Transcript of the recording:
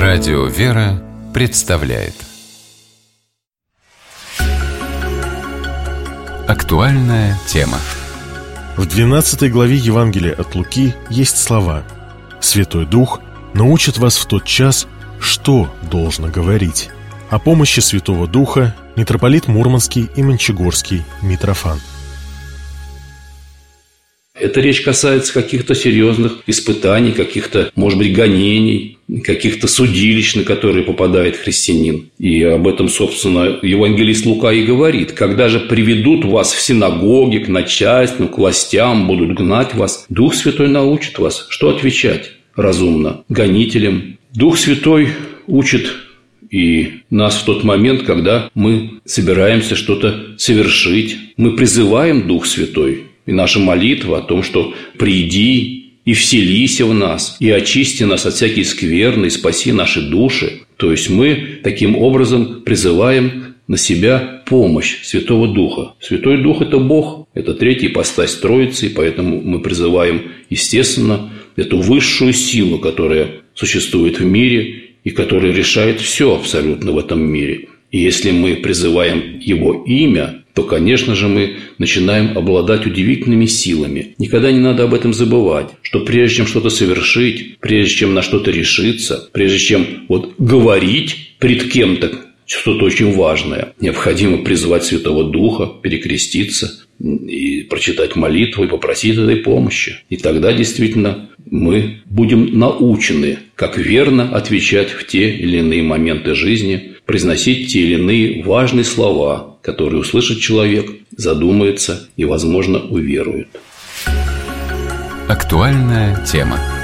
Радио «Вера» представляет актуальная тема. В 12 главе Евангелия от Луки есть слова: «Святой Дух научит вас в тот час, что должно говорить». О помощи Святого Духа митрополит Мурманский и Мончегорский Митрофан. Эта речь касается каких-то серьезных испытаний, каких-то, может быть, гонений, каких-то судилищ, на которые попадает христианин. И об этом, собственно, евангелист Лука и говорит. «Когда же приведут вас в синагоги, к начальству, к властям, будут гнать вас, Дух Святой научит вас, что отвечать разумно гонителям». Дух Святой учит и нас в тот момент, когда мы собираемся что-то совершить. Мы призываем Дух Святой. И наша молитва о том, что «приди и вселися в нас, и очисти нас от всякой скверны, и спаси наши души». То есть мы таким образом призываем на себя помощь Святого Духа. Святой Дух – это Бог, это третья ипостась Троицы, и поэтому мы призываем, естественно, эту высшую силу, которая существует в мире и которая решает все абсолютно в этом мире. И если мы призываем Его имя, то, конечно же, мы начинаем обладать удивительными силами. Никогда не надо об этом забывать, что прежде чем что-то совершить, прежде чем на что-то решиться, прежде чем говорить пред кем-то что-то очень важное, необходимо призвать Святого Духа, перекреститься и прочитать молитву и попросить этой помощи. И тогда действительно мы будем научены, как верно отвечать в те или иные моменты жизни, произносить те или иные важные слова, которые услышит человек, задумается и, возможно, уверует. Актуальная тема.